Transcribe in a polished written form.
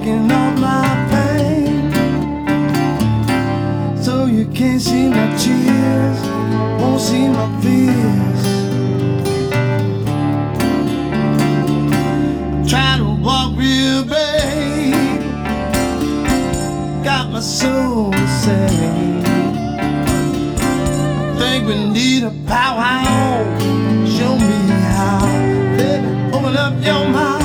taking all my pain. So you can't see my tears, won't see my fears. Trying to walk real bad, got my soul saved. Think we need a powwow. Show me how. Baby, open up your mouth.